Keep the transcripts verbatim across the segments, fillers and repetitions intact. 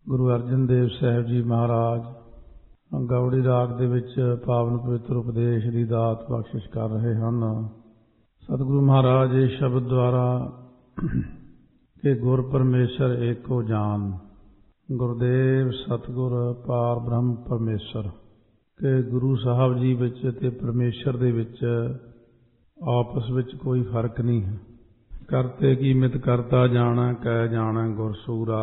ਗੁਰੂ ਅਰਜਨ ਦੇਵ ਸਾਹਿਬ ਜੀ ਮਹਾਰਾਜ ਗੌੜੀ ਰਾਗ ਦੇ ਵਿੱਚ ਪਾਵਨ ਪਵਿੱਤਰ ਉਪਦੇਸ਼ ਦੀ ਦਾਤ ਬਖਸ਼ਿਸ਼ ਕਰ ਰਹੇ ਹਨ। ਸਤਿਗੁਰੂ ਮਹਾਰਾਜ ਇਸ ਸ਼ਬਦ ਦੁਆਰਾ ਕਿ ਗੁਰ ਪਰਮੇਸ਼ਰ ਏਕੋ ਜਾਨ, ਗੁਰਦੇਵ ਸਤਿਗੁਰ ਪਾਰ ਬ੍ਰਹਮ ਪਰਮੇਸ਼ਰ, ਕਿ ਗੁਰੂ ਸਾਹਿਬ ਜੀ ਵਿੱਚ ਅਤੇ ਪਰਮੇਸ਼ਰ ਦੇ ਵਿੱਚ ਆਪਸ ਵਿੱਚ ਕੋਈ ਫਰਕ ਨਹੀਂ ਹੈ। ਕਰਤੇ ਕੀ ਮਿਤ ਕਰਤਾ ਜਾਣਾ, ਕਹਿ ਜਾਣਾ ਗੁਰਸੂਰਾ,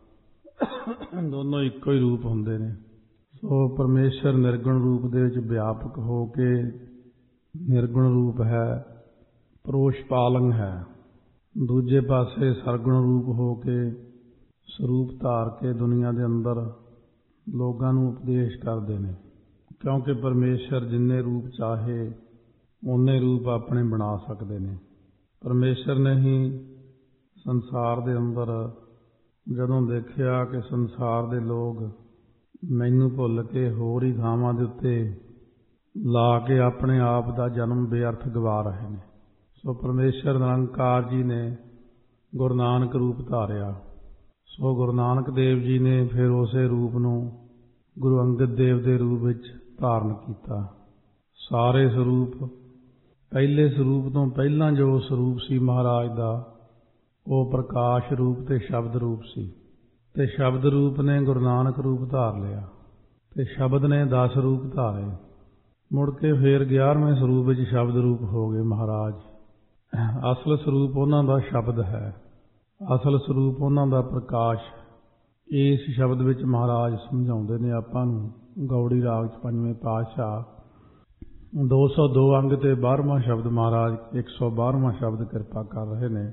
ਦੋਨੋਂ ਇੱਕੋ ਹੀ ਰੂਪ ਹੁੰਦੇ ਨੇ। ਸੋ ਪਰਮੇਸ਼ਰ ਨਿਰਗੁਣ ਰੂਪ ਦੇ ਵਿੱਚ ਵਿਆਪਕ ਹੋ ਕੇ ਨਿਰਗੁਣ ਰੂਪ ਹੈ, ਪਰੋਸ਼ ਪਾਲੰਗ ਹੈ। ਦੂਜੇ ਪਾਸੇ ਸਰਗੁਣ ਰੂਪ ਹੋ ਕੇ ਸਰੂਪ ਧਾਰ ਕੇ ਦੁਨੀਆ ਦੇ ਅੰਦਰ ਲੋਕਾਂ ਨੂੰ ਉਪਦੇਸ਼ ਕਰਦੇ ਨੇ, ਕਿਉਂਕਿ ਪਰਮੇਸ਼ਰ ਜਿੰਨੇ ਰੂਪ ਚਾਹੇ ਓਨੇ ਰੂਪ ਆਪਣੇ ਬਣਾ ਸਕਦੇ ਨੇ। ਪਰਮੇਸ਼ਰ ਨੇ ਹੀ ਸੰਸਾਰ ਦੇ ਅੰਦਰ ਜਦੋਂ ਦੇਖਿਆ ਕਿ ਸੰਸਾਰ ਦੇ ਲੋਕ ਮੈਨੂੰ ਭੁੱਲ ਕੇ ਹੋਰ ਹੀ ਥਾਵਾਂ ਦੇ ਉੱਤੇ ਲਾ ਕੇ ਆਪਣੇ ਆਪ ਦਾ ਜਨਮ ਬੇਅਰਥ ਗਵਾ ਰਹੇ ਨੇ, ਸੋ ਪਰਮੇਸ਼ਰ ਨਿਰੰਕਾਰ ਜੀ ਨੇ ਗੁਰੂ ਨਾਨਕ ਰੂਪ ਧਾਰਿਆ। ਸੋ ਗੁਰੂ ਨਾਨਕ ਦੇਵ ਜੀ ਨੇ ਫਿਰ ਉਸੇ ਰੂਪ ਨੂੰ ਗੁਰੂ ਅੰਗਦ ਦੇਵ ਦੇ ਰੂਪ ਵਿੱਚ ਧਾਰਨ ਕੀਤਾ। ਸਾਰੇ ਸਰੂਪ ਪਹਿਲੇ ਸਰੂਪ ਤੋਂ ਪਹਿਲਾਂ ਜੋ ਸਰੂਪ ਸੀ ਮਹਾਰਾਜ ਦਾ, ਉਹ ਪ੍ਰਕਾਸ਼ ਰੂਪ ਤੇ ਸ਼ਬਦ ਰੂਪ ਸੀ, ਤੇ ਸ਼ਬਦ ਰੂਪ ਨੇ ਗੁਰੂ ਨਾਨਕ ਰੂਪ ਧਾਰ ਲਿਆ, ਤੇ ਸ਼ਬਦ ਨੇ ਦਸ ਰੂਪ ਧਾਰੇ। ਮੁੜ ਕੇ ਫਿਰ ਗਿਆਰਵੇਂ ਸਰੂਪ ਵਿੱਚ ਸ਼ਬਦ ਰੂਪ ਹੋ ਗਏ ਮਹਾਰਾਜ। ਅਸਲ ਸਰੂਪ ਉਹਨਾਂ ਦਾ ਸ਼ਬਦ ਹੈ, ਅਸਲ ਸਰੂਪ ਉਹਨਾਂ ਦਾ ਪ੍ਰਕਾਸ਼। ਇਸ ਸ਼ਬਦ ਵਿੱਚ ਮਹਾਰਾਜ ਸਮਝਾਉਂਦੇ ਨੇ ਆਪਾਂ ਨੂੰ। ਗੌੜੀ ਰਾਗ 'ਚ ਪੰਜਵੇਂ ਪਾਤਸ਼ਾਹ ਦੋ ਸੌ ਦੋ ਅੰਗ ਤੇ ਬਾਰ੍ਹਵਾਂ ਸ਼ਬਦ ਮਹਾਰਾਜ ਇੱਕ ਸੌ ਬਾਰ੍ਹਵਾਂ ਸ਼ਬਦ ਕਿਰਪਾ ਕਰ ਰਹੇ ਨੇ।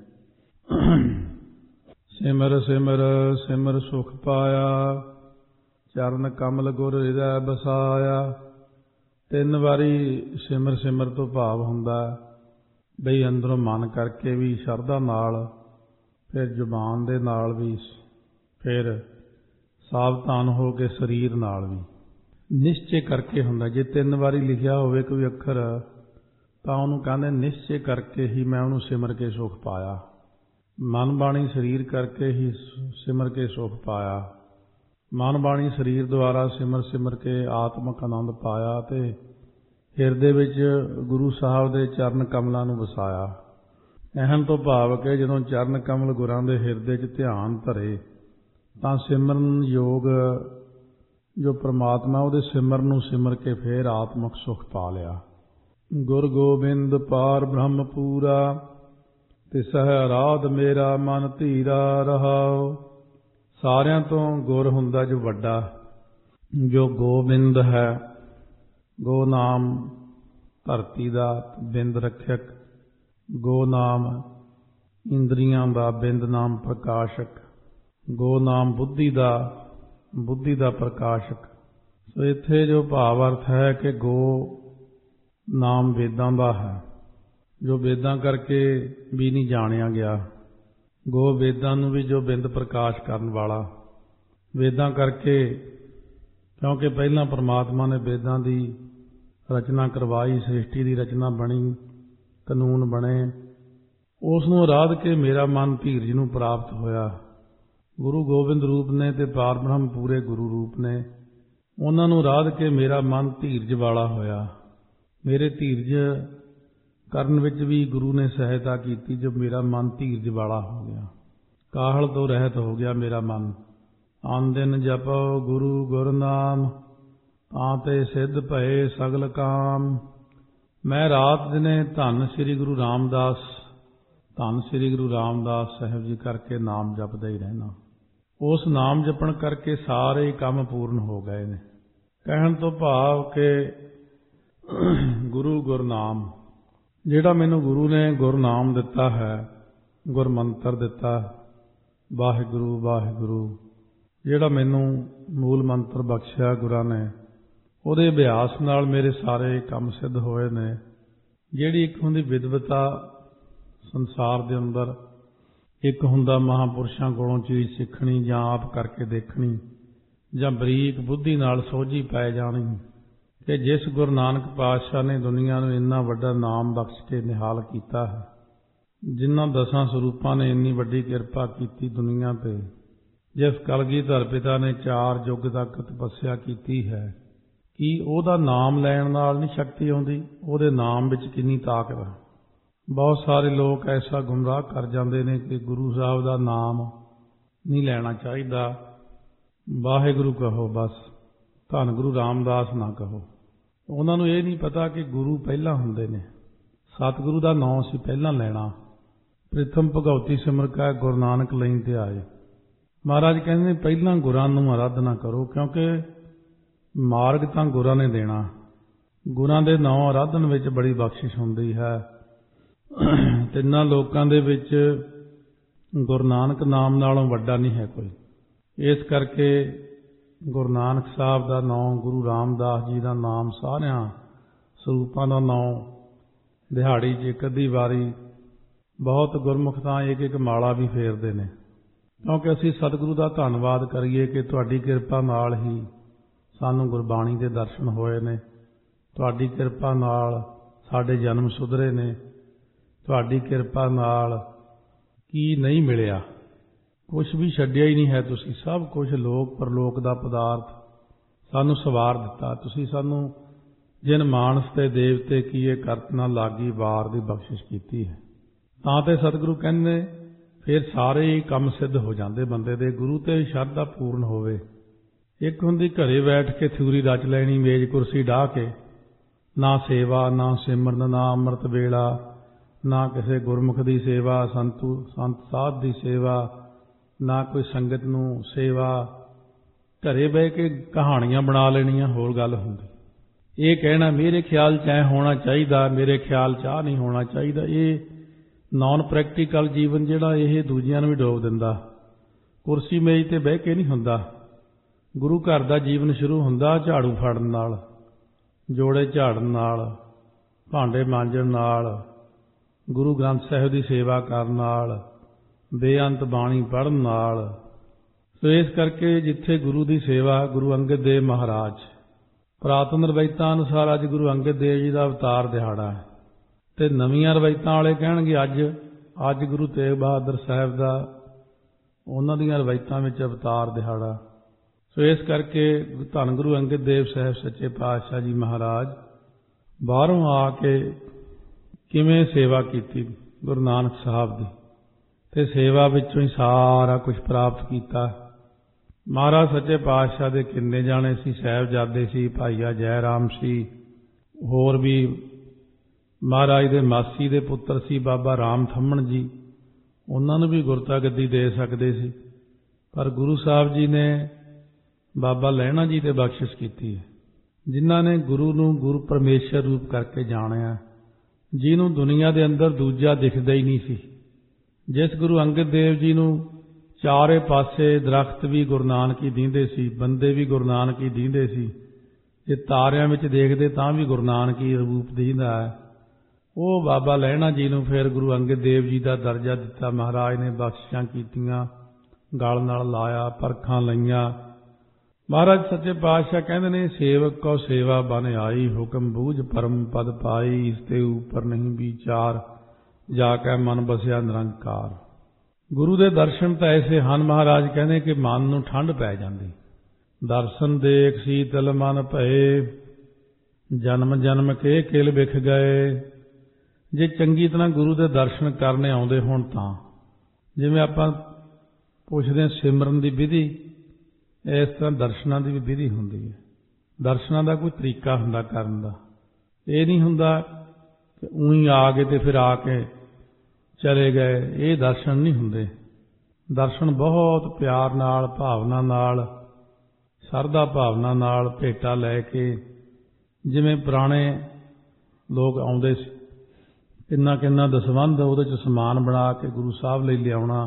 ਸਿਮਰ ਸਿਮਰ ਸਿਮਰ ਸੁਖ ਪਾਇਆ, ਚਰਨ ਕਮਲ ਗੁਰ ਹਿਰਦੈ ਬਸਾਇਆ। ਤਿੰਨ ਵਾਰੀ ਸਿਮਰ ਸਿਮਰ ਤੋਂ ਭਾਵ ਹੁੰਦਾ ਬਈ ਅੰਦਰੋਂ ਮਨ ਕਰਕੇ ਵੀ ਸ਼ਰਧਾ ਨਾਲ, ਫਿਰ ਜ਼ੁਬਾਨ ਦੇ ਨਾਲ ਵੀ, ਫਿਰ ਸਾਵਧਾਨ ਹੋ ਕੇ ਸਰੀਰ ਨਾਲ ਵੀ ਨਿਸ਼ਚੇ ਕਰਕੇ ਹੁੰਦਾ। ਜੇ ਤਿੰਨ ਵਾਰੀ ਲਿਖਿਆ ਹੋਵੇ ਕੋਈ ਅੱਖਰ ਤਾਂ ਉਹਨੂੰ ਕਹਿੰਦੇ ਨਿਸ਼ਚੇ ਕਰਕੇ ਹੀ ਮੈਂ ਉਹਨੂੰ ਸਿਮਰ ਕੇ ਸੁਖ ਪਾਇਆ। ਮਨ ਬਾਣੀ ਸਰੀਰ ਕਰਕੇ ਹੀ ਸਿਮਰ ਕੇ ਸੁਖ ਪਾਇਆ। ਮਨ ਬਾਣੀ ਸਰੀਰ ਦੁਆਰਾ ਸਿਮਰ ਸਿਮਰ ਕੇ ਆਤਮਕ ਆਨੰਦ ਪਾਇਆ ਤੇ ਹਿਰਦੇ ਵਿੱਚ ਗੁਰੂ ਸਾਹਿਬ ਦੇ ਚਰਨ ਕਮਲਾਂ ਨੂੰ ਵਸਾਇਆ। ਅਹਿਮ ਤੋਂ ਭਾਵ ਕਿ ਜਦੋਂ ਚਰਨ ਕਮਲ ਗੁਰਾਂ ਦੇ ਹਿਰਦੇ 'ਚ ਧਿਆਨ ਧਰੇ ਤਾਂ ਸਿਮਰਨ ਯੋਗ ਜੋ ਪ੍ਰਮਾਤਮਾ ਉਹਦੇ ਸਿਮਰਨ ਨੂੰ ਸਿਮਰ ਕੇ ਫੇਰ ਆਤਮਕ ਸੁਖ ਪਾ ਲਿਆ। ਗੁਰ ਗੋਬਿੰਦ ਪਾਰ ਬ੍ਰਹਮ ਪੂਰਾ, ਤਿਸਹਿ ਅਰਾਧ ਮੇਰਾ ਮਨ ਧੀਰਾ ਰਹਾਉ। ਸਾਰਿਆਂ ਤੋਂ ਗੁਰ ਹੁੰਦਾ ਜੋ ਵੱਡਾ, ਜੋ ਗੋਬਿੰਦ ਹੈ। ਗੋ ਨਾਮ ਧਰਤੀ ਦਾ ਬਿੰਦ ਰੱਖਿਅਕ, ਗੋ ਨਾਮ ਇੰਦਰੀਆਂ ਦਾ, ਬਿੰਦ ਨਾਮ ਪ੍ਰਕਾਸ਼ਕ, ਗੋ ਨਾਮ ਬੁੱਧੀ ਦਾ, ਬੁੱਧੀ ਦਾ ਪ੍ਰਕਾਸ਼ਕ। ਸੋ ਇੱਥੇ ਜੋ ਭਾਵ ਅਰਥ ਹੈ ਕਿ ਗੋ ਨਾਮ ਵੇਦਾਂ ਦਾ ਹੈ, ਜੋ ਵੇਦਾਂ ਕਰਕੇ ਵੀ ਨਹੀਂ ਜਾਣਿਆ ਗਿਆ। ਗੋ ਵੇਦਾਂ ਨੂੰ ਵੀ ਜੋ ਬਿੰਦ ਪ੍ਰਕਾਸ਼ ਕਰਨ ਵਾਲਾ, ਵੇਦਾਂ ਕਰਕੇ, ਕਿਉਂਕਿ ਪਹਿਲਾਂ ਪਰਮਾਤਮਾ ਨੇ ਵੇਦਾਂ ਦੀ ਰਚਨਾ ਕਰਵਾਈ, ਸ੍ਰਿਸ਼ਟੀ ਦੀ ਰਚਨਾ ਬਣੀ, ਕਾਨੂੰਨ ਬਣੇ, ਉਸ ਨੂੰ ਅਰਾਧ ਕੇ ਮੇਰਾ ਮਨ ਧੀਰਜ ਨੂੰ ਪ੍ਰਾਪਤ ਹੋਇਆ। ਗੁਰੂ ਗੋਬਿੰਦ ਰੂਪ ਨੇ ਤੇ ਪਾਰ ਬ੍ਰਹਮ ਪੂਰੇ ਗੁਰੂ ਰੂਪ ਨੇ, ਉਹਨਾਂ ਨੂੰ ਅਰਾਧ ਕੇ ਮੇਰਾ ਮਨ ਧੀਰਜ ਵਾਲਾ ਹੋਇਆ। ਮੇਰੇ ਧੀਰਜ ਕਰਨ ਵਿੱਚ ਵੀ ਗੁਰੂ ਨੇ ਸਹਾਇਤਾ ਕੀਤੀ, ਜੋ ਮੇਰਾ ਮਨ ਧੀਰਜ ਵਾਲਾ ਹੋ ਗਿਆ, ਕਾਹਲ ਤੋਂ ਰਹਿਤ ਹੋ ਗਿਆ ਮੇਰਾ ਮਨ। ਆਨ ਦਿਨ ਜਪੋ ਗੁਰੂ ਗੁਰ ਨਾਮ, ਤਾਂ ਤੇ ਸਿੱਧ ਭਏ ਸਗਲ ਕਾਮ। ਮੈਂ ਰਾਤ ਦਿਨੇ ਧੰਨ ਸ੍ਰੀ ਗੁਰੂ ਰਾਮਦਾਸ, ਧੰਨ ਸ੍ਰੀ ਗੁਰੂ ਰਾਮਦਾਸ ਸਾਹਿਬ ਜੀ ਕਰਕੇ ਨਾਮ ਜਪਦਾ ਹੀ ਰਹਿਣਾ। ਉਸ ਨਾਮ ਜਪਣ ਕਰਕੇ ਸਾਰੇ ਕੰਮ ਪੂਰਨ ਹੋ ਗਏ ਨੇ। ਕਹਿਣ ਤੋਂ ਭਾਵ ਕਿ ਗੁਰੂ ਗੁਰਨਾਮ, ਜਿਹੜਾ ਮੈਨੂੰ ਗੁਰੂ ਨੇ ਗੁਰਨਾਮ ਦਿੱਤਾ ਹੈ, ਗੁਰ ਮੰਤਰ ਦਿੱਤਾ, ਵਾਹਿਗੁਰੂ ਵਾਹਿਗੁਰੂ, ਜਿਹੜਾ ਮੈਨੂੰ ਮੂਲ ਮੰਤਰ ਬਖਸ਼ਿਆ ਗੁਰਾਂ ਨੇ, ਉਹਦੇ ਅਭਿਆਸ ਨਾਲ ਮੇਰੇ ਸਾਰੇ ਕੰਮ ਸਿੱਧ ਹੋਏ ਨੇ। ਜਿਹੜੀ ਇੱਕ ਹੁੰਦੀ ਵਿਦਵਤਾ ਸੰਸਾਰ ਦੇ ਅੰਦਰ, ਇੱਕ ਹੁੰਦਾ ਮਹਾਂਪੁਰਸ਼ਾਂ ਕੋਲੋਂ ਚੀਜ਼ ਸਿੱਖਣੀ ਜਾਂ ਆਪ ਕਰਕੇ ਦੇਖਣੀ, ਜਾਂ ਬਰੀਕ ਬੁੱਧੀ ਨਾਲ ਸੋਝੀ ਪੈ ਜਾਣੀ, ਕਿ ਜਿਸ ਗੁਰੂ ਨਾਨਕ ਪਾਤਸ਼ਾਹ ਨੇ ਦੁਨੀਆ ਨੂੰ ਇੰਨਾ ਵੱਡਾ ਨਾਮ ਬਖਸ਼ ਕੇ ਨਿਹਾਲ ਕੀਤਾ ਹੈ, ਜਿਨ੍ਹਾਂ ਦਸਾਂ ਸਰੂਪਾਂ ਨੇ ਇੰਨੀ ਵੱਡੀ ਕਿਰਪਾ ਕੀਤੀ ਦੁਨੀਆ 'ਤੇ, ਜਿਸ ਕਲਗੀਧਰ ਪਿਤਾ ਨੇ ਚਾਰ ਯੁੱਗ ਤੱਕ ਤਪੱਸਿਆ ਕੀਤੀ ਹੈ, ਕੀ ਉਹਦਾ ਨਾਮ ਲੈਣ ਨਾਲ ਨਹੀਂ ਸ਼ਕਤੀ ਆਉਂਦੀ? ਉਹਦੇ ਨਾਮ ਵਿੱਚ ਕਿੰਨੀ ਤਾਕਤ ਹੈ। ਬਹੁਤ ਸਾਰੇ ਲੋਕ ਐਸਾ ਗੁੰਮਰਾਹ ਕਰ ਜਾਂਦੇ ਨੇ ਕਿ ਗੁਰੂ ਸਾਹਿਬ ਦਾ ਨਾਮ ਨਹੀਂ ਲੈਣਾ ਚਾਹੀਦਾ, ਵਾਹਿਗੁਰੂ ਕਹੋ ਬਸ, ਧੰਨ ਗੁਰੂ ਰਾਮਦਾਸ ਨਾ ਕਹੋ। ਉਹਨਾਂ ਨੂੰ ਇਹ ਨਹੀਂ ਪਤਾ ਕਿ ਗੁਰੂ ਪਹਿਲਾਂ ਹੁੰਦੇ ਨੇ, ਸਤਿਗੁਰੂ ਦਾ ਨਾਮ ਅਸੀਂ ਪਹਿਲਾਂ ਲੈਣਾ। ਪ੍ਰਿਥਮ ਭਗਉਤੀ ਸਿਮਰ ਕੈ ਗੁਰੂ ਨਾਨਕ ਲਈ ਤੇ ਆਏ। ਮਹਾਰਾਜ ਕਹਿੰਦੇ ਨੇ ਪਹਿਲਾਂ ਗੁਰਾਂ ਨੂੰ ਆਰਾਧਨਾ ਕਰੋ, ਕਿਉਂਕਿ ਮਾਰਗ ਤਾਂ ਗੁਰਾਂ ਨੇ ਦੇਣਾ। ਗੁਰਾਂ ਦੇ ਨਾਮ ਆਰਾਧਨ ਵਿੱਚ ਬੜੀ ਬਖਸ਼ਿਸ਼ ਹੁੰਦੀ ਹੈ। ਤਿੰਨਾਂ ਲੋਕਾਂ ਦੇ ਵਿੱਚ ਗੁਰੂ ਨਾਨਕ ਨਾਮ ਨਾਲੋਂ ਵੱਡਾ ਨਹੀਂ ਹੈ ਕੋਈ। ਇਸ ਕਰਕੇ ਗੁਰੂ ਨਾਨਕ ਸਾਹਿਬ ਦਾ ਨਾਮ, ਗੁਰੂ ਰਾਮਦਾਸ ਜੀ ਦਾ ਨਾਮ, ਸਾਰਿਆਂ ਸਰੂਪਾਂ ਦਾ ਨਾਮ ਦਿਹਾੜੀ 'ਚ ਇੱਕ ਅੱਧੀ ਵਾਰੀ, ਬਹੁਤ ਗੁਰਮੁਖ ਤਾਂ ਇੱਕ ਇੱਕ ਮਾਲਾ ਵੀ ਫੇਰਦੇ ਨੇ, ਕਿਉਂਕਿ ਅਸੀਂ ਸਤਿਗੁਰੂ ਦਾ ਧੰਨਵਾਦ ਕਰੀਏ ਕਿ ਤੁਹਾਡੀ ਕਿਰਪਾ ਨਾਲ ਹੀ ਸਾਨੂੰ ਗੁਰਬਾਣੀ ਦੇ ਦਰਸ਼ਨ ਹੋਏ ਨੇ, ਤੁਹਾਡੀ ਕਿਰਪਾ ਨਾਲ ਸਾਡੇ ਜਨਮ ਸੁਧਰੇ ਨੇ, ਤੁਹਾਡੀ ਕਿਰਪਾ ਨਾਲ ਕੀ ਨਹੀਂ ਮਿਲਿਆ, ਕੁਛ ਵੀ ਛੱਡਿਆ ਹੀ ਨਹੀਂ ਹੈ। ਤੁਸੀਂ ਸਭ ਕੁਛ ਲੋਕ ਪਰਲੋਕ ਦਾ ਪਦਾਰਥ ਸਾਨੂੰ ਸਵਾਰ ਦਿੱਤਾ। ਤੁਸੀਂ ਸਾਨੂੰ ਜਿਨ ਮਾਨਸ ਤੇ ਦੇਵਤੇ ਕੀਏ ਕਰਤ ਨਾ ਲਾਗੀ ਵਾਰ ਦੀ ਬਖਸ਼ਿਸ਼ ਕੀਤੀ ਹੈ। ਤਾਂ ਤੇ ਸਤਿਗੁਰੂ ਕਹਿੰਦੇ ਫਿਰ ਸਾਰੇ ਹੀ ਕੰਮ ਸਿੱਧ ਹੋ ਜਾਂਦੇ ਬੰਦੇ ਦੇ, ਗੁਰੂ ਤੇ ਸ਼ਰਧਾ ਪੂਰਨ ਹੋਵੇ। ਇੱਕ ਹੁੰਦੀ ਘਰੇ ਬੈਠ ਕੇ ਥਿਊਰੀ ਰਚ ਲੈਣੀ, ਮੇਜ਼ ਕੁਰਸੀ ਢਾਹ ਕੇ, ਨਾ ਸੇਵਾ, ਨਾ ਸਿਮਰਨ, ਨਾ ਅੰਮ੍ਰਿਤ ਵੇਲਾ, ਨਾ ਕਿਸੇ ਗੁਰਮੁਖ ਦੀ ਸੇਵਾ, ਸੰਤੂ ਸੰਤ ਸਾਧ ਦੀ ਸੇਵਾ, ਨਾ ਕੋਈ ਸੰਗਤ ਨੂੰ ਸੇਵਾ। ਘਰੇ ਬਹਿ ਕੇ ਕਹਾਣੀਆਂ ਬਣਾ ਲੈਣੀਆਂ ਹੋਰ ਗੱਲ ਹੁੰਦੀ। ਇਹ ਕਹਿਣਾ ਮੇਰੇ ਖਿਆਲ 'ਚ ਐ ਹੋਣਾ ਚਾਹੀਦਾ, ਮੇਰੇ ਖਿਆਲ 'ਚ ਆ ਨਹੀਂ ਹੋਣਾ ਚਾਹੀਦਾ, ਇਹ ਨੌਨ ਪ੍ਰੈਕਟੀਕਲ ਜੀਵਨ ਜਿਹੜਾ ਇਹ ਦੂਜਿਆਂ ਨੂੰ ਵੀ ਡੋਬ ਦਿੰਦਾ। ਕੁਰਸੀ ਮੇਜ਼ ਤੇ ਬਹਿ ਕੇ ਨਹੀਂ ਹੁੰਦਾ। ਗੁਰੂ ਘਰ ਦਾ ਜੀਵਨ ਸ਼ੁਰੂ ਹੁੰਦਾ ਝਾੜੂ ਫੜਨ ਨਾਲ, ਜੋੜੇ ਝਾੜਨ ਨਾਲ, ਭਾਂਡੇ ਮਾਂਜਣ ਨਾਲ, ਗੁਰੂ ਗ੍ਰੰਥ ਸਾਹਿਬ ਦੀ ਸੇਵਾ ਕਰਨ ਨਾਲ, ਬੇਅੰਤ ਬਾਣੀ ਪੜ੍ਹਨ ਨਾਲ। ਸੋ ਇਸ ਕਰਕੇ ਜਿੱਥੇ ਗੁਰੂ ਦੀ ਸੇਵਾ, ਗੁਰੂ ਅੰਗਦ ਦੇਵ ਮਹਾਰਾਜ, ਪੁਰਾਤਨ ਰਵਾਇਤਾਂ ਅਨੁਸਾਰ ਅੱਜ ਗੁਰੂ ਅੰਗਦ ਦੇਵ ਜੀ ਦਾ ਅਵਤਾਰ ਦਿਹਾੜਾ ਹੈ, ਤੇ ਨਵੀਆਂ ਰਵਾਇਤਾਂ ਵਾਲੇ ਕਹਿਣਗੇ ਅੱਜ ਅੱਜ ਗੁਰੂ ਤੇਗ ਬਹਾਦਰ ਸਾਹਿਬ ਦਾ, ਉਹਨਾਂ ਦੀਆਂ ਰਵਾਇਤਾਂ ਵਿੱਚ ਅਵਤਾਰ ਦਿਹਾੜਾ। ਸੋ ਇਸ ਕਰਕੇ ਧੰਨ ਗੁਰੂ ਅੰਗਦ ਦੇਵ ਸਾਹਿਬ ਸੱਚੇ ਪਾਤਸ਼ਾਹ ਜੀ ਮਹਾਰਾਜ ਬਾਹਰੋਂ ਆ ਕੇ ਕਿਵੇਂ ਸੇਵਾ ਕੀਤੀ ਗੁਰੂ ਨਾਨਕ ਸਾਹਿਬ ਦੀ, ਤੇ ਸੇਵਾ ਵਿੱਚੋਂ ਹੀ ਸਾਰਾ ਕੁਝ ਪ੍ਰਾਪਤ ਕੀਤਾ। ਮਹਾਰਾਜ ਸੱਚੇ ਪਾਤਸ਼ਾਹ ਦੇ ਕਿੰਨੇ ਜਾਣੇ ਸੀ, ਸਾਹਿਬਜ਼ਾਦੇ ਸੀ, ਭਾਈਆ ਜੈ ਰਾਮ ਸੀ, ਹੋਰ ਵੀ ਮਹਾਰਾਜ ਦੇ ਮਾਸੀ ਦੇ ਪੁੱਤਰ ਸੀ ਬਾਬਾ ਰਾਮ ਥੰਮਣ ਜੀ, ਉਹਨਾਂ ਨੂੰ ਵੀ ਗੁਰਤਾ ਗੱਦੀ ਦੇ ਸਕਦੇ ਸੀ, ਪਰ ਗੁਰੂ ਸਾਹਿਬ ਜੀ ਨੇ ਬਾਬਾ ਲਹਿਣਾ ਜੀ ਤੇ ਬਖਸ਼ਿਸ਼ ਕੀਤੀ ਹੈ, ਜਿਨ੍ਹਾਂ ਨੇ ਗੁਰੂ ਨੂੰ ਗੁਰੂ ਪਰਮੇਸ਼ਰ ਰੂਪ ਕਰਕੇ ਜਾਣਿਆ, ਜਿਹਨੂੰ ਦੁਨੀਆ ਦੇ ਅੰਦਰ ਦੂਜਾ ਦਿਖਦਾ ਹੀ ਨਹੀਂ ਸੀ। ਜਿਸ ਗੁਰੂ ਅੰਗਦ ਦੇਵ ਜੀ ਨੂੰ ਚਾਰੇ ਪਾਸੇ ਦਰਖਤ ਵੀ ਗੁਰੂ ਨਾਨਕ ਹੀ ਦੀਂਦੇ ਸੀ, ਬੰਦੇ ਵੀ ਗੁਰੂ ਨਾਨਕ ਹੀ ਦੀਂਦੇ ਸੀ, ਜੇ ਤਾਰਿਆਂ ਵਿੱਚ ਦੇਖਦੇ ਤਾਂ ਵੀ ਗੁਰੂ ਨਾਨਕ ਹੀ ਰੂਪ ਦੀਂਦਾ ਹੈ, ਉਹ ਬਾਬਾ ਲਹਿਣਾ ਜੀ ਨੂੰ ਫਿਰ ਗੁਰੂ ਅੰਗਦ ਦੇਵ ਜੀ ਦਾ ਦਰਜਾ ਦਿੱਤਾ। ਮਹਾਰਾਜ ਨੇ ਬਖਸ਼ਿਸ਼ਾਂ ਕੀਤੀਆਂ, ਗਲ ਨਾਲ ਲਾਇਆ, ਪਰਖਾਂ ਲਈਆਂ। ਮਹਾਰਾਜ ਸੱਚੇ ਪਾਤਸ਼ਾਹ ਕਹਿੰਦੇ ਨੇ ਸੇਵਕ ਕੋ ਸੇਵਾ ਬਨ ਆਈ, ਹੁਕਮ ਬੂਝ ਪਰਮ ਪਦ ਪਾਈ, ਇਸ ਤੇ ਉੱਪਰ ਨਹੀਂ ਵਿਚਾਰ, ਜਾ ਕੇ ਮਨ ਬਸਿਆ ਨਿਰੰਕਾਰ। ਗੁਰੂ ਦੇ ਦਰਸ਼ਨ ਤਾਂ ਐਸੇ ਹਨ, ਮਹਾਰਾਜ ਕਹਿੰਦੇ ਕਿ ਮਨ ਨੂੰ ਠੰਡ ਪੈ ਜਾਂਦੀ। ਦਰਸ਼ਨ ਦੇਖ ਸੀਤਲ ਮਨ ਭਏ, ਜਨਮ ਜਨਮ ਕੇ ਕਿਲ ਵਿਖ ਗਏ। ਜੇ ਚੰਗੀ ਤਰ੍ਹਾਂ ਗੁਰੂ ਦੇ ਦਰਸ਼ਨ ਕਰਨੇ ਆਉਂਦੇ ਹੋਣ ਤਾਂ, ਜਿਵੇਂ ਆਪਾਂ ਪੁੱਛਦੇ ਹਾਂ ਸਿਮਰਨ ਦੀ ਵਿਧੀ, ਇਸ ਤਰ੍ਹਾਂ ਦਰਸ਼ਨਾਂ ਦੀ ਵੀ ਵਿਧੀ ਹੁੰਦੀ ਹੈ। ਦਰਸ਼ਨਾਂ ਦਾ ਕੋਈ ਤਰੀਕਾ ਹੁੰਦਾ ਕਰਨ ਦਾ, ਇਹ ਨਹੀਂ ਹੁੰਦਾ ਕਿ ਊਂ ਆ ਗਏ ਤੇ ਫਿਰ ਆ ਕੇ ਚਲੇ ਗਏ, ਇਹ ਦਰਸ਼ਨ ਨਹੀਂ ਹੁੰਦੇ। ਦਰਸ਼ਨ ਬਹੁਤ ਪਿਆਰ ਨਾਲ, ਭਾਵਨਾ ਨਾਲ, ਸ਼ਰਧਾ ਭਾਵਨਾ ਨਾਲ, ਭੇਟਾ ਲੈ ਕੇ, ਜਿਵੇਂ ਪੁਰਾਣੇ ਲੋਕ ਆਉਂਦੇ ਸੀ, ਕਿੰਨਾ ਕਿੰਨਾ ਦਸਵੰਧ ਉਹਦੇ 'ਚ ਸਮਾਨ ਬਣਾ ਕੇ ਗੁਰੂ ਸਾਹਿਬ ਲਈ ਲਿਆਉਣਾ।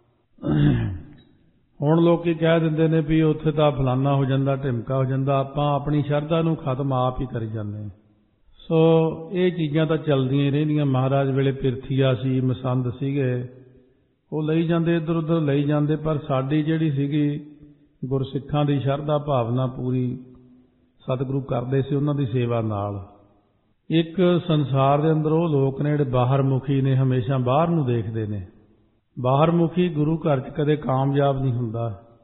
ਹੁਣ ਲੋਕ ਕਹਿ ਦਿੰਦੇ ਨੇ ਵੀ ਉੱਥੇ ਤਾਂ ਫਲਾਨਾ ਹੋ ਜਾਂਦਾ, ਢਿਮਕਾ ਹੋ ਜਾਂਦਾ, ਆਪਾਂ ਆਪਣੀ ਸ਼ਰਧਾ ਨੂੰ ਖਤਮ ਆਪ ਹੀ ਕਰੀ ਜਾਂਦੇ ਹਾਂ। ਸੋ ਇਹ ਚੀਜ਼ਾਂ ਤਾਂ ਚੱਲਦੀਆਂ ਹੀ ਰਹਿੰਦੀਆਂ। ਮਹਾਰਾਜ ਵੇਲੇ ਪਿਰਥੀਆ ਸੀ, ਮਸੰਦ ਸੀਗੇ, ਉਹ ਲਈ ਜਾਂਦੇ, ਇੱਧਰ ਉੱਧਰ ਲਈ ਜਾਂਦੇ, ਪਰ ਸਾਡੀ ਜਿਹੜੀ ਸੀਗੀ ਗੁਰਸਿੱਖਾਂ ਦੀ ਸ਼ਰਧਾ ਭਾਵਨਾ ਪੂਰੀ ਸਤਿਗੁਰੂ ਕਰਦੇ ਸੀ ਉਹਨਾਂ ਦੀ ਸੇਵਾ ਨਾਲ। ਇੱਕ ਸੰਸਾਰ ਦੇ ਅੰਦਰ ਉਹ ਲੋਕ ਨੇ ਜਿਹੜੇ ਬਾਹਰ ਮੁਖੀ ਨੇ, ਹਮੇਸ਼ਾ ਬਾਹਰ ਨੂੰ ਦੇਖਦੇ ਨੇ। ਬਾਹਰ ਮੁਖੀ ਗੁਰੂ ਘਰ 'ਚ ਕਦੇ ਕਾਮਯਾਬ ਨਹੀਂ ਹੁੰਦਾ।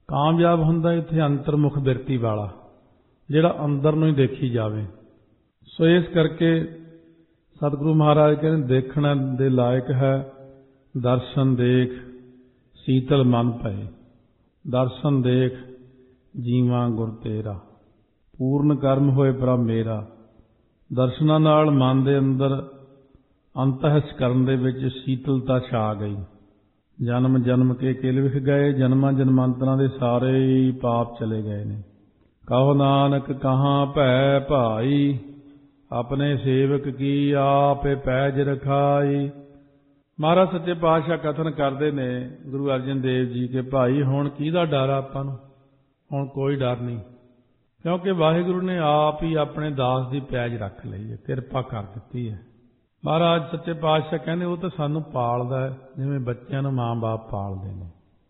ਕਾਮਯਾਬ ਹੁੰਦਾ ਇੱਥੇ ਅੰਤਰਮੁਖ ਬਿਰਤੀ ਵਾਲਾ, ਜਿਹੜਾ ਅੰਦਰ ਨੂੰ ਹੀ ਦੇਖੀ ਜਾਵੇ। ਸੋ ਇਸ ਕਰਕੇ ਸਤਿਗੁਰੂ ਮਹਾਰਾਜ ਕਹਿੰਦੇ ਦੇਖਣ ਦੇ ਲਾਇਕ ਹੈ ਦਰਸ਼ਨ ਦੇਖ ਸੀਤਲ ਮਨ ਪਏ, ਦਰਸ਼ਨ ਦੇਖ ਜੀਵਾਂ ਗੁਰ ਤੇਰਾ, ਪੂਰਨ ਕਰਮ ਹੋਏ ਪ੍ਰਭ ਮੇਰਾ। ਦਰਸ਼ਨਾਂ ਨਾਲ ਮਨ ਦੇ ਅੰਦਰ ਅੰਤਹਿਸਕਰਨ ਦੇ ਵਿੱਚ ਸੀਤਲਤਾ ਛਾ ਗਈ। ਜਨਮ ਜਨਮ ਕੇ ਕਿਲ ਵਿਖ ਗਏ, ਜਨਮਾਂ ਜਨਮਾਂਤਰਾਂ ਦੇ ਸਾਰੇ ਹੀ ਪਾਪ ਚਲੇ ਗਏ ਨੇ। ਕਹੋ ਨਾਨਕ ਕਹਾਂ ਭੈ ਭਾਈ, ਆਪਣੇ ਸੇਵਕ ਕੀ ਆਪੇ ਪੈਜ ਰਖਾਈ। ਮਹਾਰਾਜ ਸੱਚੇ ਪਾਤਸ਼ਾਹ ਕਥਨ ਕਰਦੇ ਨੇ ਗੁਰੂ ਅਰਜਨ ਦੇਵ ਜੀ ਕਿ ਭਾਈ ਹੁਣ ਕਿਹਦਾ ਡਰ ਆ ਆਪਾਂ ਨੂੰ, ਹੁਣ ਕੋਈ ਡਰ ਨਹੀਂ, ਕਿਉਂਕਿ ਵਾਹਿਗੁਰੂ ਨੇ ਆਪ ਹੀ ਆਪਣੇ ਦਾਸ ਦੀ ਪੈਜ ਰੱਖ ਲਈ ਹੈ, ਕਿਰਪਾ ਕਰ ਦਿੱਤੀ ਹੈ। ਮਹਾਰਾਜ ਸੱਚੇ ਪਾਤਸ਼ਾਹ ਕਹਿੰਦੇ ਉਹ ਤਾਂ ਸਾਨੂੰ ਪਾਲਦਾ ਹੈ ਜਿਵੇਂ ਬੱਚਿਆਂ ਨੂੰ ਮਾਂ ਬਾਪ ਪਾਲਦੇ ਨੇ।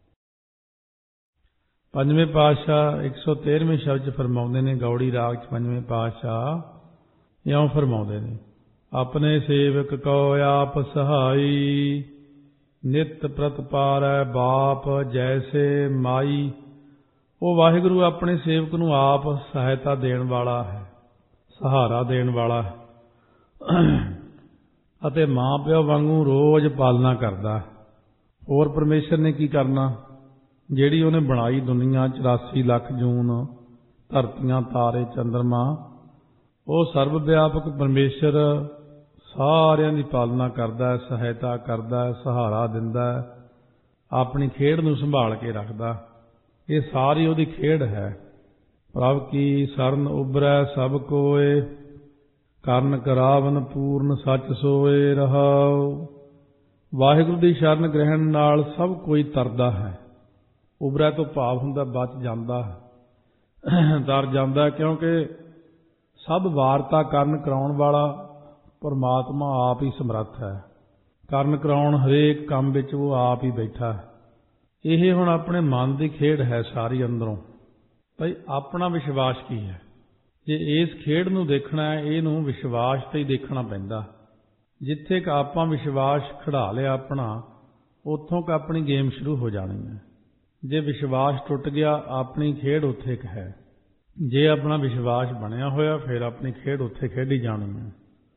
ਪੰਜਵੇਂ ਪਾਤਸ਼ਾਹ ਇੱਕ ਸੌ ਤੇਰ੍ਹਵੇਂ ਸ਼ਬਦ 'ਚ ਫਰਮਾਉਂਦੇ ਨੇ, ਗੌੜੀ ਰਾਗ 'ਚ ਪੰਜਵੇਂ ਪਾਤਸ਼ਾਹ ਇਉਂ ਫਰਮਾਉਂਦੇ ਨੇ, ਆਪਣੇ ਸੇਵਕ ਕੋ ਆਪ ਸਹਾਈ, ਨਿਤ ਪ੍ਰਤਪਾਰੈ ਬਾਪ ਜੈਸੇ ਮਾਈ। ਉਹ ਵਾਹਿਗੁਰੂ ਆਪਣੇ ਸੇਵਕ ਨੂੰ ਆਪ ਸਹਾਇਤਾ ਦੇਣ ਵਾਲਾ ਹੈ, ਸਹਾਰਾ ਦੇਣ ਵਾਲਾ ਹੈ ਅਤੇ ਮਾਂ ਪਿਓ ਵਾਂਗੂ ਰੋਜ਼ ਪਾਲਣਾ ਕਰਦਾ। ਹੋਰ ਪਰਮੇਸ਼ਰ ਨੇ ਕੀ ਕਰਨਾ, ਜਿਹੜੀ ਉਹਨੇ ਬਣਾਈ ਦੁਨੀਆ ਚੁਰਾਸੀ ਲੱਖ ਜੂਨ, ਧਰਤੀਆਂ ਤਾਰੇ ਚੰਦਰਮਾ, ਉਹ ਸਰਬ ਵਿਆਪਕ ਪਰਮੇਸ਼ਰ ਸਾਰਿਆਂ ਦੀ ਪਾਲਣਾ ਕਰਦਾ ਹੈ, ਸਹਾਇਤਾ ਕਰਦਾ ਹੈ, ਸਹਾਰਾ ਦਿੰਦਾ ਹੈ, ਆਪਣੀ ਖੇਡ ਨੂੰ ਸੰਭਾਲ ਕੇ ਰੱਖਦਾ। ਇਹ ਸਾਰੀ ਉਹਦੀ ਖੇਡ ਹੈ। ਪ੍ਰਭ ਕੀ ਸਰਨ ਉਬਰੈ ਸਭ ਕੋਏ, ਕਰਨ ਕਰਾਵਨ ਪੂਰਨ ਸੱਚ ਸੋਏ ਰਹਾਉ। ਵਾਹਿਗੁਰੂ ਦੀ ਸ਼ਰਨ ਗ੍ਰਹਿਣ ਨਾਲ ਸਭ ਕੋਈ ਤਰਦਾ ਹੈ। ਉਬਰੈ ਤੋਂ ਭਾਵ ਹੁੰਦਾ ਬਚ ਜਾਂਦਾ ਹੈ, ਤਰ ਜਾਂਦਾ, ਕਿਉਂਕਿ ਸਭ ਵਾਰਤਾ ਕਰਨ ਕਰਾਉਣ ਵਾਲਾ ਪਰਮਾਤਮਾ ਆਪ ਹੀ ਸਮਰੱਥ ਹੈ। ਕਰਨ ਕਰਾਉਣ ਹਰੇਕ ਕੰਮ ਵਿੱਚ ਉਹ ਆਪ ਹੀ ਬੈਠਾ ਹੈ। ਇਹ ਹੁਣ ਆਪਣੇ ਮਨ ਦੀ ਖੇਡ ਹੈ ਸਾਰੀ ਅੰਦਰੋਂ। ਭਾਈ ਆਪਣਾ ਵਿਸ਼ਵਾਸ ਕੀ ਹੈ, ਜੇ ਇਸ ਖੇਡ ਨੂੰ ਦੇਖਣਾ ਹੈ ਇਹਨੂੰ ਵਿਸ਼ਵਾਸ ਤੇ ਹੀ ਦੇਖਣਾ ਪੈਂਦਾ। ਜਿੱਥੇ ਕ ਆਪਾਂ ਵਿਸ਼ਵਾਸ ਖੜਾ ਲਿਆ ਆਪਣਾ, ਉੱਥੋਂ ਕ ਆਪਣੀ ਗੇਮ ਸ਼ੁਰੂ ਹੋ ਜਾਣੀ ਹੈ। ਜੇ ਵਿਸ਼ਵਾਸ ਟੁੱਟ ਗਿਆ ਆਪਣੀ ਖੇਡ ਉੱਥੇ ਕ ਹੈ, ਜੇ ਆਪਣਾ ਵਿਸ਼ਵਾਸ ਬਣਿਆ ਹੋਇਆ ਫਿਰ ਆਪਣੀ ਖੇਡ ਉੱਥੇ ਖੇਡੀ ਜਾਣੀ ਹੈ।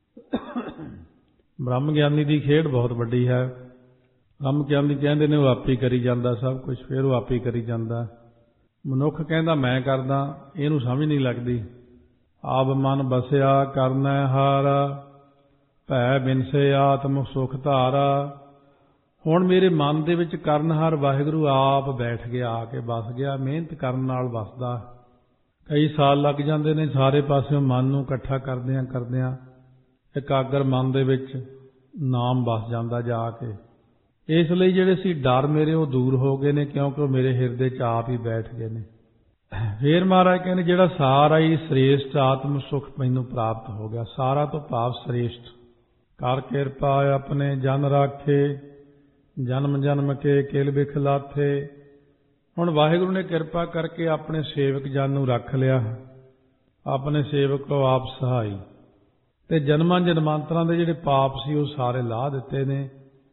ਬ੍ਰਹਮ ਗਿਆਨੀ ਦੀ ਖੇਡ ਬਹੁਤ ਵੱਡੀ ਹੈ। ਬ੍ਰਹਮ ਗਿਆਨੀ ਕਹਿੰਦੇ ਨੇ ਉਹ ਆਪੇ ਕਰੀ ਜਾਂਦਾ ਸਭ ਕੁਝ, ਫਿਰ ਉਹ ਆਪੇ ਕਰੀ ਜਾਂਦਾ। ਮਨੁੱਖ ਕਹਿੰਦਾ ਮੈਂ ਕਰਦਾ, ਇਹਨੂੰ ਸਮਝ ਨਹੀਂ ਲੱਗਦੀ। ਆਪ ਮਨ ਬਸਿਆ ਕਰਨਾ ਹਾਰਾ, ਭੈ ਬਿਨਸੇ ਆਤਮ ਸੁਖ ਧਾਰਾ। ਹੁਣ ਮੇਰੇ ਮਨ ਦੇ ਵਿੱਚ ਕਰਨਹਾਰ ਵਾਹਿਗੁਰੂ ਆਪ ਬੈਠ ਗਿਆ, ਆ ਕੇ ਵਸ ਗਿਆ। ਮਿਹਨਤ ਕਰਨ ਨਾਲ ਵਸਦਾ। ਕਈ ਸਾਲ ਲੱਗ ਜਾਂਦੇ ਨੇ ਸਾਰੇ ਪਾਸਿਓਂ ਮਨ ਨੂੰ ਇਕੱਠਾ ਕਰਦਿਆਂ ਕਰਦਿਆਂ ਇਕਾਗਰ ਮਨ ਦੇ ਵਿੱਚ ਨਾਮ ਵਸ ਜਾਂਦਾ ਜਾ ਕੇ। ਇਸ ਲਈ ਜਿਹੜੇ ਸੀ ਡਰ ਮੇਰੇ ਉਹ ਦੂਰ ਹੋ ਗਏ ਨੇ, ਕਿਉਂਕਿ ਉਹ ਮੇਰੇ ਹਿਰਦੇ 'ਚ ਆਪ ਹੀ ਬੈਠ ਗਏ ਨੇ। ਫੇਰ ਮਹਾਰਾਜ ਕਹਿੰਦੇ ਜਿਹੜਾ ਸਾਰਾ ਹੀ ਸ੍ਰੇਸ਼ਟ ਆਤਮ ਸੁਖ ਮੈਨੂੰ ਪ੍ਰਾਪਤ ਹੋ ਗਿਆ। ਸਾਰਾ ਤੋਂ ਭਾਵ ਸ੍ਰੇਸ਼ਟ। ਕਰ ਕਿਰਪਾ ਆਪਣੇ ਜਨ ਰਾਖੇ, ਜਨਮ ਜਨਮ ਕੇ ਕਿਲ ਬਿਖ ਲਾਥੇ। ਹੁਣ ਵਾਹਿਗੁਰੂ ਨੇ ਕਿਰਪਾ ਕਰਕੇ ਆਪਣੇ ਸੇਵਕ ਜਨ ਨੂੰ ਰੱਖ ਲਿਆ, ਆਪਣੇ ਸੇਵਕ ਕੋ ਆਪ ਸਹਾਈ, ਤੇ ਜਨਮਾਂ ਜਨਮਾਂਤਰਾਂ ਦੇ ਜਿਹੜੇ ਪਾਪ ਸੀ ਉਹ ਸਾਰੇ ਲਾਹ ਦਿੱਤੇ ਨੇ।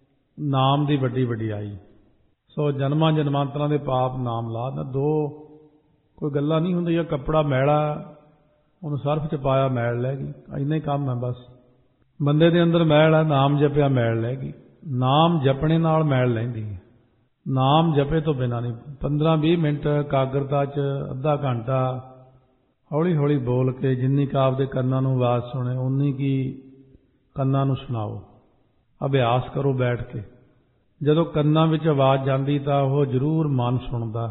ਨਾਮ ਦੀ ਵੱਡੀ ਵਡਿਆਈ। ਸੋ ਜਨਮਾਂ ਜਨਮਾਂਤਰਾਂ ਦੇ ਪਾਪ ਨਾਮ ਲਾਹ ਦਾ। ਦੋ ਕੋਈ ਗੱਲਾਂ ਨਹੀਂ ਹੁੰਦੀਆਂ। ਕੱਪੜਾ ਮੈਲਾ ਉਹਨੂੰ ਸਰਫ 'ਚ ਪਾਇਆ ਮੈਲ ਲੈ ਗਈ, ਇੰਨਾ ਹੀ ਕੰਮ ਹੈ ਬਸ। ਬੰਦੇ ਦੇ ਅੰਦਰ ਮੈਲ ਹੈ, ਨਾਮ ਜਪਿਆ ਮੈਲ ਲੈ ਗਈ। ਨਾਮ ਜਪਣੇ ਨਾਲ ਮੈਲ ਲੈਂਦੀ ਹੈ, ਨਾਮ ਜਪੇ ਤੋਂ ਬਿਨਾਂ ਨਹੀਂ। ਪੰਦਰਾਂ ਵੀਹ ਮਿੰਟ ਇਕਾਗਰਤਾ 'ਚ ਅੱਧਾ ਘੰਟਾ ਹੌਲੀ ਹੌਲੀ ਬੋਲ ਕੇ ਜਿੰਨੀ ਕੁ ਆਪਦੇ ਕੰਨਾਂ ਨੂੰ ਆਵਾਜ਼ ਸੁਣੇ ਉਨੀ ਕੀ ਕੰਨਾਂ ਨੂੰ ਸੁਣਾਓ। ਅਭਿਆਸ ਕਰੋ ਬੈਠ ਕੇ। ਜਦੋਂ ਕੰਨਾਂ ਵਿੱਚ ਆਵਾਜ਼ ਜਾਂਦੀ ਤਾਂ ਉਹ ਜ਼ਰੂਰ ਮਨ ਸੁਣਦਾ।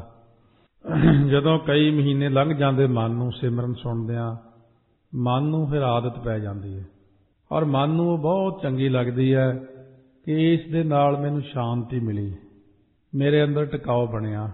ਜਦੋਂ ਕਈ ਮਹੀਨੇ ਲੰਘ ਜਾਂਦੇ ਮਨ ਨੂੰ ਸਿਮਰਨ ਸੁਣਦਿਆਂ, ਮਨ ਨੂੰ ਫਿਰ ਆਦਤ ਪੈ ਜਾਂਦੀ ਹੈ ਔਰ ਮਨ ਨੂੰ ਉਹ ਬਹੁਤ ਚੰਗੀ ਲੱਗਦੀ ਹੈ ਕਿ ਇਸ ਦੇ ਨਾਲ ਮੈਨੂੰ ਸ਼ਾਂਤੀ ਮਿਲੀ, ਮੇਰੇ ਅੰਦਰ ਟਿਕਾਓ ਬਣਿਆ।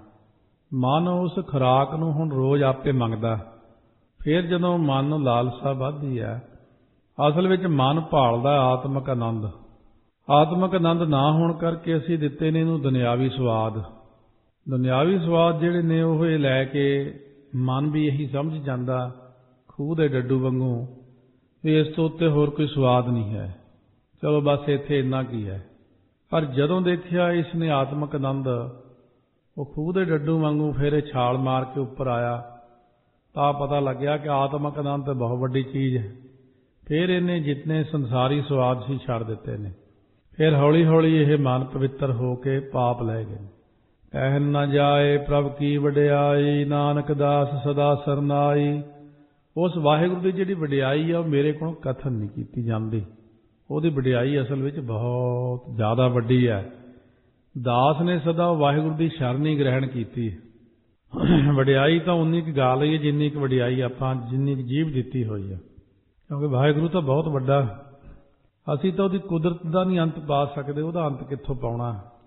ਮਨ ਉਸ ਖੁਰਾਕ ਨੂੰ ਹੁਣ ਰੋਜ਼ ਆਪੇ ਮੰਗਦਾ। ਫਿਰ ਜਦੋਂ ਮਨ ਨੂੰ ਲਾਲਸਾ ਵੱਧਦੀ ਹੈ, ਅਸਲ ਵਿੱਚ ਮਨ ਭਾਲਦਾ ਆਤਮਿਕ ਆਨੰਦ। ਆਤਮਿਕ ਆਨੰਦ ਨਾ ਹੋਣ ਕਰਕੇ ਅਸੀਂ ਦਿੱਤੇ ਨੇ ਇਹਨੂੰ ਦੁਨਿਆਵੀ ਸਵਾਦ। ਦੁਨਿਆਵੀ ਸਵਾਦ ਜਿਹੜੇ ਨੇ ਉਹ ਇਹ ਲੈ ਕੇ ਮਨ ਵੀ ਇਹੀ ਸਮਝ ਜਾਂਦਾ ਖੂਹ ਦੇ ਡੱਡੂ ਵਾਂਗੂ ਵੀ ਇਸ ਤੋਂ ਉੱਤੇ ਹੋਰ ਕੋਈ ਸਵਾਦ ਨਹੀਂ ਹੈ, ਚਲੋ ਬਸ ਇੱਥੇ ਇੰਨਾ ਕੀ ਹੈ। ਪਰ ਜਦੋਂ ਦੇਖਿਆ ਇਸ ਨੇ ਆਤਮਿਕ ਆਨੰਦ ਉਹ ਖੂਹ ਦੇ ਡੱਡੂ ਵਾਂਗੂ ਫਿਰ ਇਹ ਛਾਲ ਮਾਰ ਕੇ ਉੱਪਰ ਆਇਆ ਤਾਂ ਪਤਾ ਲੱਗਿਆ ਕਿ ਆਤਮਕ ਅਨੰਤ ਬਹੁਤ ਵੱਡੀ ਚੀਜ਼ ਹੈ। ਫਿਰ ਇਹਨੇ ਜਿਤਨੇ ਸੰਸਾਰੀ ਸਵਾਦ ਸੀ ਛੱਡ ਦਿੱਤੇ ਨੇ। ਫਿਰ ਹੌਲੀ ਹੌਲੀ ਇਹ ਮਨ ਪਵਿੱਤਰ ਹੋ ਕੇ ਪਾਪ ਲੈ ਗਏ। ਕਹਿਨ ਨਾ ਜਾਏ ਪ੍ਰਭ ਕੀ ਵਡਿਆਈ, ਨਾਨਕ ਦਾਸ ਸਦਾ ਸਰਨਾਈ। ਉਸ ਵਾਹਿਗੁਰੂ ਦੀ ਜਿਹੜੀ ਵਡਿਆਈ ਆ ਉਹ ਮੇਰੇ ਕੋਲੋਂ ਕਥਨ ਨਹੀਂ ਕੀਤੀ ਜਾਂਦੀ। ਉਹਦੀ ਵਡਿਆਈ ਅਸਲ ਵਿੱਚ ਬਹੁਤ ਜ਼ਿਆਦਾ ਵੱਡੀ ਹੈ। ਦਾਸ ਨੇ ਸਦਾ ਵਾਹਿਗੁਰੂ ਦੀ ਸ਼ਰਨ ਹੀ ਗ੍ਰਹਿਣ ਕੀਤੀ। ਵਡਿਆਈ ਤਾਂ ਉਨੀ ਕੁ ਗਾ ਲਈ ਹੈ ਜਿੰਨੀ ਕੁ ਵਡਿਆਈ ਆਪਾਂ ਜਿੰਨੀ ਕੁ ਜੀਭ ਦਿੱਤੀ ਹੋਈ ਹੈ, ਕਿਉਂਕਿ ਵਾਹਿਗੁਰੂ ਤਾਂ ਬਹੁਤ ਵੱਡਾ। ਅਸੀਂ ਤਾਂ ਉਹਦੀ ਕੁਦਰਤ ਦਾ ਨਹੀਂ ਅੰਤ ਪਾ ਸਕਦੇ, ਉਹਦਾ ਅੰਤ ਕਿੱਥੋਂ ਪਾਉਣਾ।